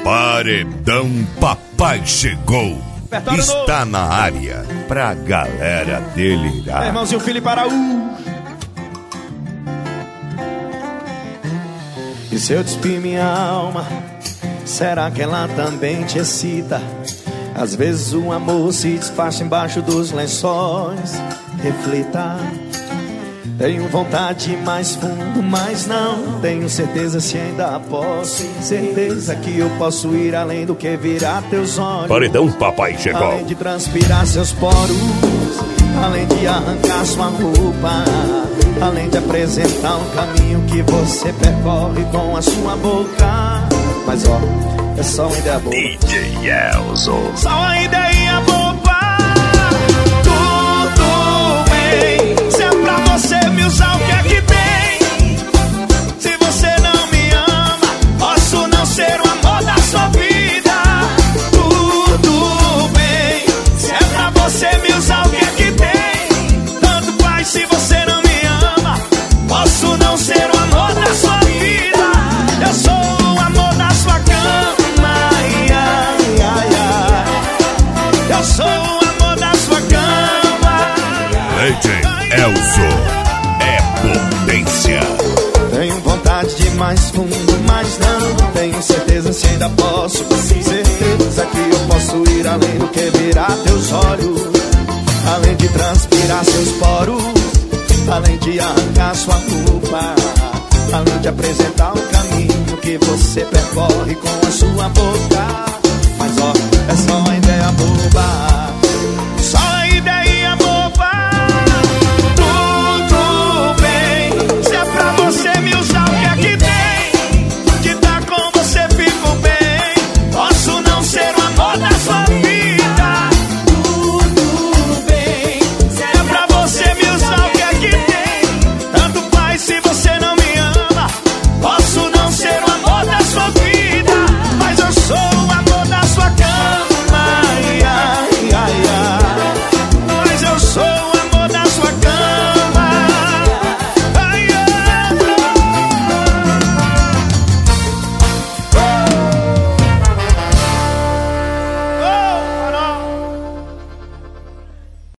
Paredão Papai chegou. Está na área pra galera delirar. Irmãozinho Felipe Araújo. E se eu despir minha alma, será que ela também te excita? Às vezes o amor se despacha embaixo dos lençóis. Reflita. Tenho vontade de ir mais fundo, mas não tenho certeza se ainda posso. Certeza que eu posso ir além do que virar teus olhos. Paredão Papai chegou. Além de transpirar seus poros, além de arrancar sua roupa, além de apresentar um caminho que você percorre com a sua boca. Mas ó, é só uma ideia boa. DJ Elzo. Só uma ideia boba. Tudo bem, se é pra você me usar, o que é que tem? Se você não me ama, posso não ser o amor da sua vida. Tudo bem, se é pra você me usar, o que é que tem? Tanto faz, se você não me ama, posso não ser o amor da sua vida. Eu sou o amor da sua cama, ai, ai, ai, ai. Eu sou o amor da sua cama. DJ Elzo é potência. Tenho vontade de ir mais fundo, mas não tenho certeza se ainda posso. Certeza que eu posso ir além do que virar teus olhos, além de transpirar seus poros, além de arrancar sua roupa, além de apresentar um caminho que você percorre com a sua boca. Mas ó, é só